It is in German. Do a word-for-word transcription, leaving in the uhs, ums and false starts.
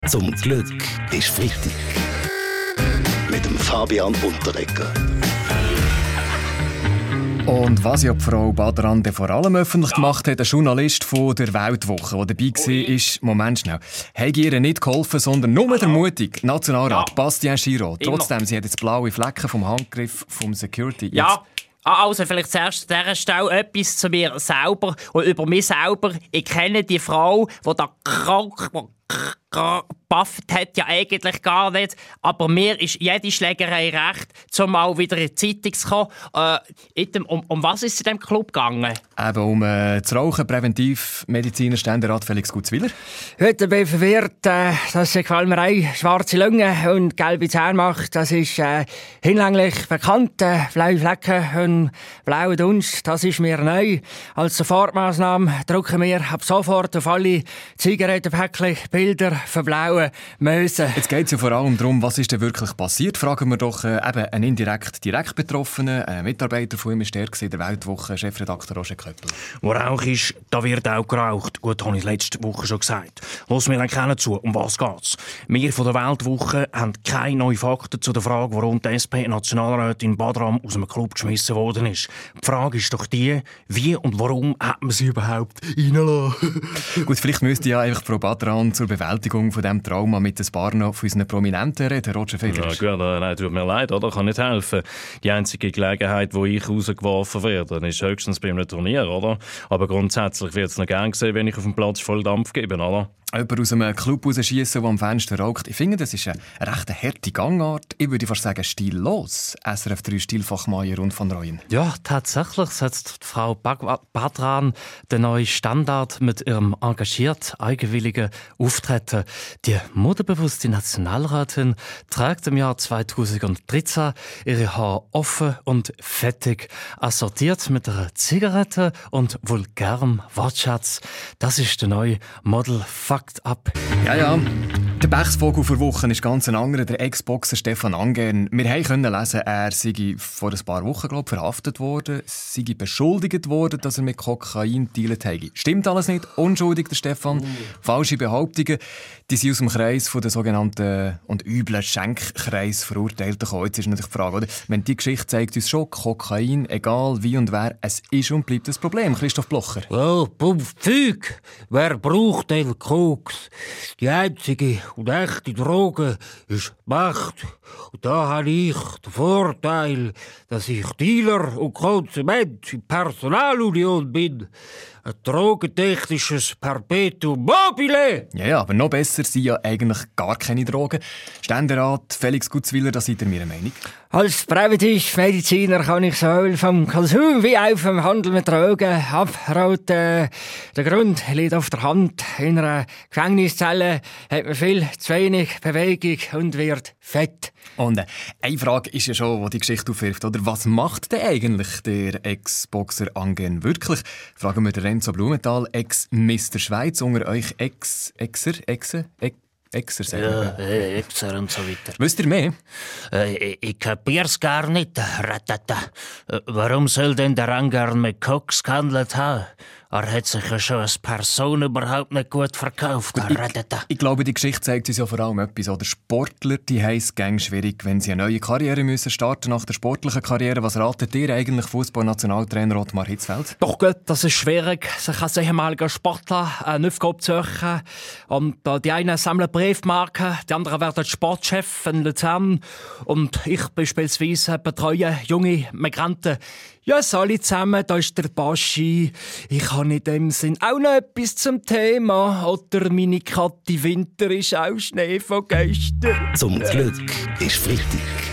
Zum Glück ist Freitag. Mit dem Fabian Unterreger. Und was ja die Frau Badran vor allem öffentlich gemacht hat, ein Journalist von der Weltwoche, der dabei war, Moment schnell, hat ihr nicht geholfen, sondern nur der mutige Nationalrat ja. Bastien Giraud. Trotzdem, sie hat jetzt blaue Flecken vom Handgriff vom Security. Jetzt. Ja. Also vielleicht zuerst an dieser Stelle etwas zu mir selber und über mich selber. Ich kenne die Frau, die da krank gebufft hat, ja eigentlich gar nicht. Aber mir ist jede Schlägerei recht, zumal wieder in die Zeitung zu kommen. Äh, um, um was ist es in diesem Club gegangen? Eben um äh, zu rauchen, Präventivmediziner Ständerat Felix Gutzwiller. Heute bin ich verwirrt. Äh, das gefällt mir auch. Schwarze Lungen und gelbe Zähne macht. Das ist äh, hinlänglich bekannt. Äh, blaue Flecken und blaue Dunst, das ist mir neu. Als Sofortmaßnahme drucken wir ab sofort auf alle Zigarettenpäckchen Bilder von blauen Mäusen. Jetzt geht es ja vor allem darum, was ist denn wirklich passiert. Fragen wir doch äh, eben einen indirekt direkt Betroffenen, einen Mitarbeiter von ihm ist der in der Weltwoche, Chefredakteur Roger Köppel. Wo Rauch ist, da wird auch geraucht. Gut, habe ich letzte Woche schon gesagt. Lass mir dann zu, um was geht's? Wir von der Weltwoche haben keine neuen Fakten zu der Frage, warum die S P-Nationalrätin Badran aus dem Club geschmissen worden ist. Die Frage ist doch die, wie und warum hat man sie überhaupt reingelassen? Gut, vielleicht müsste ja einfach Frau Badran zur Bewältigung von diesem Trauma mit ein paar noch von unseren Prominenten reden. Roger Federer. Ja gut, nein, tut mir leid, oder? Kann nicht helfen. Die einzige Gelegenheit, wo ich rausgeworfen werde, ist höchstens bei einem Turnier, oder? Aber grundsätzlich wird es noch gern gesehen, wenn ich auf dem Platz voll Dampf gebe, oder? Jemand aus einem Club rausschiessen, der am Fenster raucht. Ich finde, das ist eine recht harte Gangart. Ich würde fast sagen, stillos. S R F drei Stilfachmeier und von Rooyen. Ja, tatsächlich setzt Frau Badran den neuen Standard mit ihrem engagiert, eigenwilligen Auftreten. Die modebewusste Nationalrätin trägt im Jahr zweitausenddreizehn ihre Haare offen und fettig, assortiert mit einer Zigarette und vulgärem Wortschatz. Das ist der neue Model Fucked Up. Ja, ja. Der Pechsvogel vor Wochen ist ganz ein anderer, der Ex-Boxer Stefan Angern. Wir konnten lesen, er sei vor ein paar Wochen glaub, verhaftet worden, sei beschuldigt worden, dass er mit Kokain dealt habe. Stimmt alles nicht, unschuldig der Stefan. Uh. Falsche Behauptungen, die sind aus dem Kreis von der sogenannten und üblen Schenkkreis Verurteilten gekommen. Jetzt ist natürlich die Frage, oder? Wenn die Geschichte zeigt uns schon, Kokain, egal wie und wer, es ist und bleibt ein Problem. Christoph Blocher. Oh, Pfeug, wer braucht den Koks? Die einzige und echte Droge ist Macht. Und da habe ich den Vorteil, dass ich Dealer und Konsument in Personalunion bin. Ein drogentechnisches Perpetuum mobile. Ja, ja, aber noch besser sind ja eigentlich gar keine Drogen. Ständerat Felix Gutzwiller, da seid ihr mir eine Meinung? Als Präventivmediziner kann ich sowohl vom Konsum wie auch vom Handel mit Drogen abraten. Der Grund liegt auf der Hand. In einer Gefängniszelle hat man viel zu wenig Bewegung und wird fett. Und äh, eine Frage ist ja schon, die die Geschichte aufwirft, oder? Was macht denn eigentlich der Ex-Boxer Angern wirklich? Fragen wir den Renzo Blumenthal, Ex-Mister Schweiz, unter euch Ex-Exer, Exer, Ex Exer, sagen wir. Ja, äh, Exer und so weiter. Wisst ihr mehr? Äh, ich ich kapier's gar nicht, Ratata. Äh, warum soll denn der Angern mit Koks gehandelt haben? Er hat sich ja schon als Person überhaupt nicht gut verkauft. Gut, ich, ich glaube, die Geschichte zeigt uns ja vor allem etwas. Oder Sportler, die haben es gang schwierig, wenn sie eine neue Karriere müssen starten nach der sportlichen Karriere. Was ratet ihr eigentlich Fußball-Nationaltrainer Ottmar Hitzfeld? Doch gut, das ist schwierig, sich als ehemaliger Sportler eine Aufgabe zu suchen. Und äh, die einen sammeln Briefmarken, die anderen werden Sportchef in Luzern. Und ich beispielsweise betreue junge Migranten. Ja, alle zusammen, da ist der Baschi. Ich habe in dem Sinn auch noch etwas zum Thema. Oder meine Kathi Winter ist auch Schnee von gestern. Zum Glück ist Freitag.